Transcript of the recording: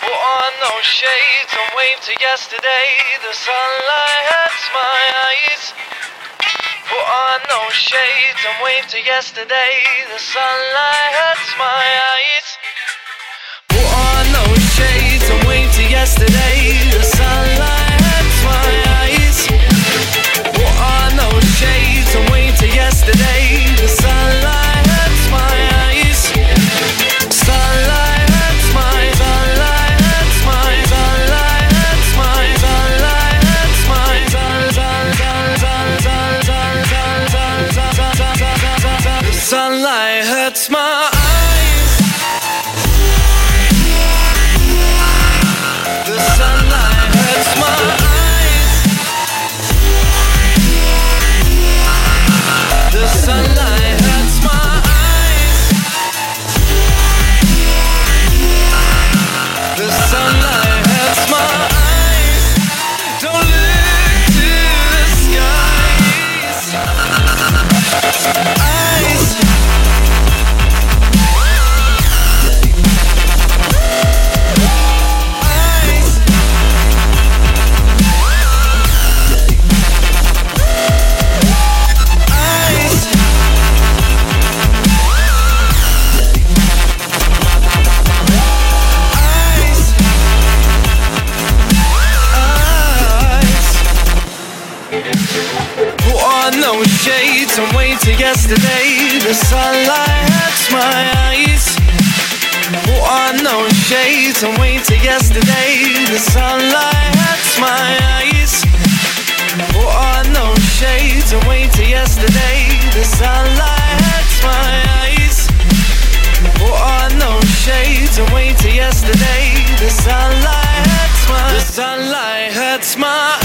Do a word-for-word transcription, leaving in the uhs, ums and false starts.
Put on those shades and wave to yesterday. The sunlight hurts my eyes. Put on those shades and wave to yesterday. The sunlight hurts my eyes. Put on those shades and wave to yesterday. The sunlight hurts my eyes. Put on those shades and wave to yesterday. The sunlight hurts my eyes. Sunlight hurts my, sunlight hurts my, sunlight hurts my, sunlight hurts my, sun, sun, sun, sun, sun, sun, sun, sun, sun, sun, sun, sun. The sunlight hurts my eyes. The sunlight hurts my eyes. The sunlight hurts my eyes. The sunlight hurts my eyes. Don't look to the skies. Eyes. Put on those shades and wait till yesterday. The sunlight hurts my eyes. Put on those shades and wait till yesterday. The sunlight hurts my eyes. Put on those shades and wait till yesterday. The sunlight hurts my eyes. Put on those shades and wait till yesterday. The sunlight hurts my, the sunlight hurts my